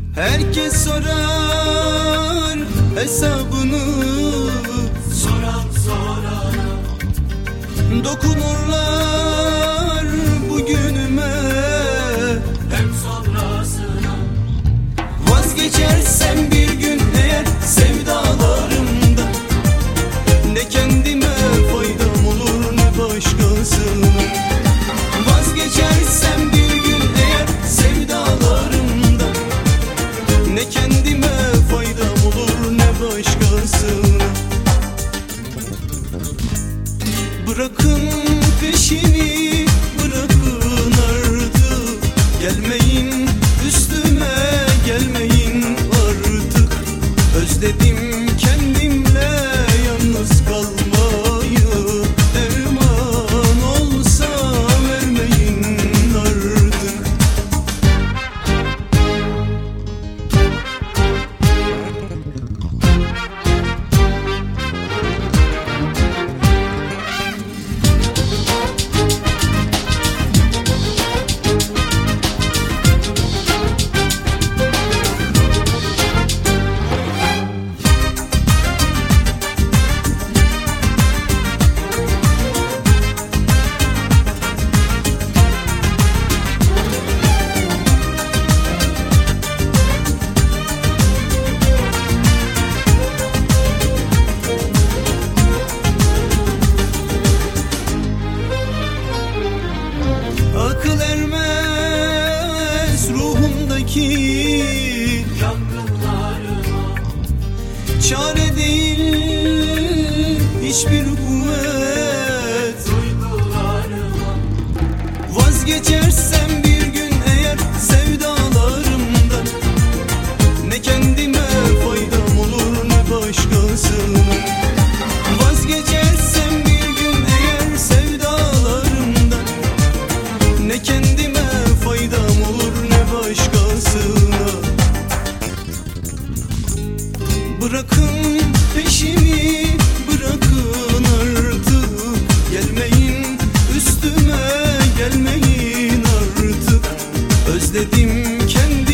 Herkes sorar hesabını, Soran sorana, dokunurlar bugünüme. hem sonrasına. Vazgeçersem bir gün eğer sevdalarımda, ne kendime faydam olur ne başkasına. Vazgeçersem bir gün eğer sevdalarımda, ne kendime faydam olur ne başkasına. Bırakın peşimi, bırakın artık, gelmeyin üstüme, gelmeyin artık. Özledim kendimle yalnız kalmayı, derman olsa vermeyin artık. Akıl ermez ruhumdaki Yangınlarıma, çare değil hiçbir kuvvet. duygularıma, Vazgeçersem bir gün eğer sevdalarımdan, ne kendime faydam olur ne başkasına. Vazgeçersem bir gün eğer sevdalarımdan, ne kendime faydam olur ne başkasına. Bırakın peşimi, bırakın artık, gelmeyin üstüme, gelmeyin artık. Özledim kendimi.